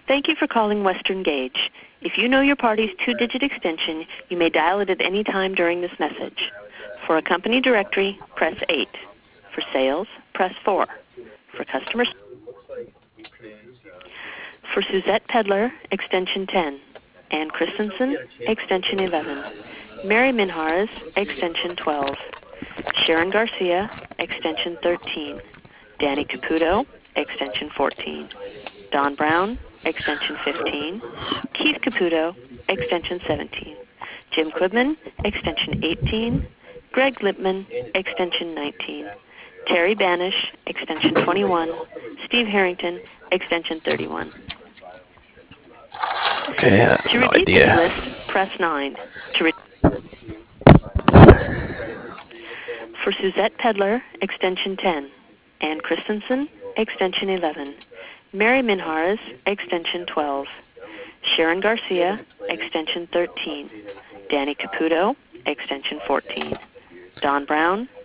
Thank you for calling Western Gauge. If you know your party's 2-digit extension, you may dial it at any time during this message. For a company directory, press 8. For sales, press 4. For customers, for Suzette Pedler, extension 10. Ann Christensen, extension 11. Mary Minharas, extension 12. Sharon Garcia, extension 13. Danny Caputo, extension 14. Don Brown, extension 15. Keith Caputo, extension 17. Jim Quibman, extension 18. Greg Lipman, extension 19. Terry Banish, extension 21. Steve Harrington, extension 31. Okay, To no repeat this idea. list, press 9. For Suzette Pedler, extension 10. Ann Christensen, extension 11. Mary Minharas, extension 12. Sharon Garcia, extension 13. Danny Caputo, extension 14. Don Brown,